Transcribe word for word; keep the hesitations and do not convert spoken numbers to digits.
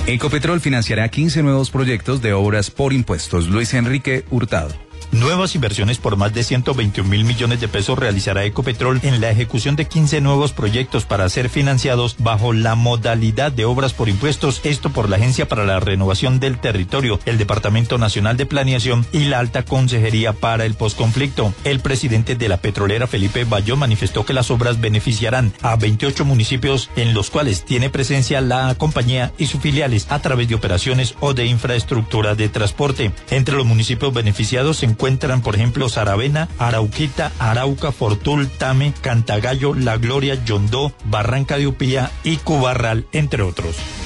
Ecopetrol financiará quince nuevos proyectos de obras por impuestos. Luis Enrique Hurtado. Nuevas inversiones por más de ciento veintiún mil millones de pesos realizará Ecopetrol en la ejecución de quince nuevos proyectos para ser financiados bajo la modalidad de obras por impuestos, esto por la Agencia para la Renovación del Territorio, el Departamento Nacional de Planeación y la Alta Consejería para el Postconflicto. El presidente de la petrolera, Felipe Bayón, manifestó que las obras beneficiarán a veintiocho municipios en los cuales tiene presencia la compañía y sus filiales a través de operaciones o de infraestructura de transporte. Entre los municipios beneficiados se encuentran, por ejemplo, Saravena, Arauquita, Arauca, Fortul, Tame, Cantagallo, La Gloria, Yondó, Barranca de Upía y Cubarral, entre otros.